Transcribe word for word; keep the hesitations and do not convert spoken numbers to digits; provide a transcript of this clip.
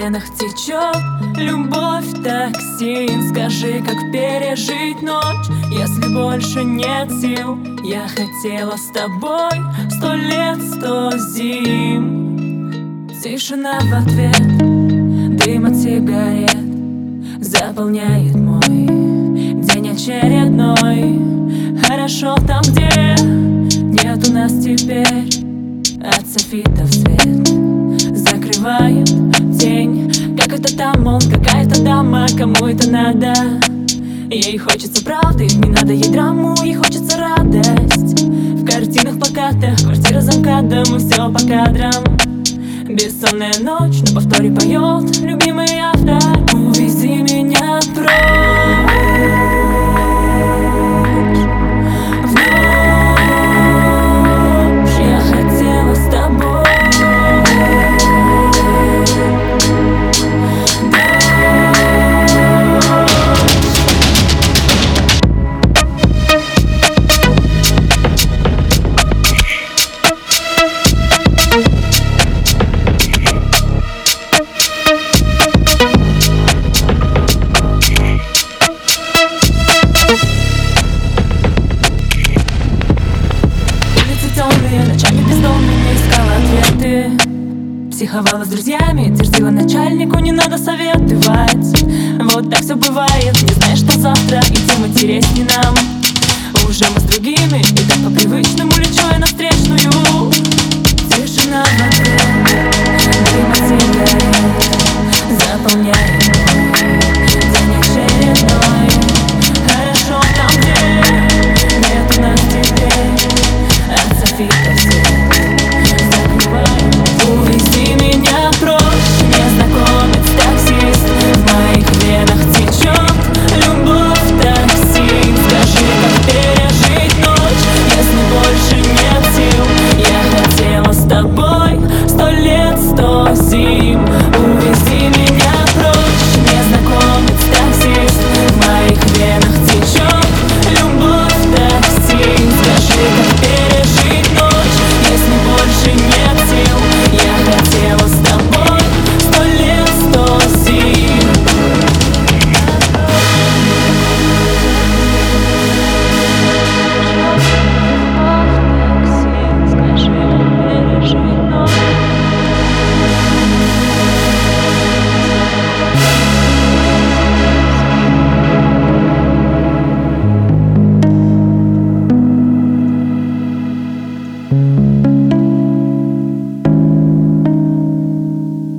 венах течет любовь токсин. Скажи, как пережить ночь, если больше нет сил? Я хотела с тобой сто лет, сто зим. Тишина в ответ, дым от сигарет заполняет мой день очередной. Хорошо там, где нет у нас теперь от софитов свет закрывает тень. Как это там он, какая-то дама, кому это надо? Ей хочется правды, не надо ей драму, ей хочется радость. В картинах, плакатах, квартира за МКАДом, и все по кадрам. Бессонная ночь, на повторе поет любимый автор. Увези меня прочь в ночь, я хотела с тобой. Ночами бездомными искала ответы, психовала с друзьями, твердила начальнику, не надо советовать. Вот так все бывает, не знаешь, что завтра, и тем интереснее нам. Уже мы с другими, и так по привычному лечу я на встречную. Тишина в ответ, дым от сигарет заполняет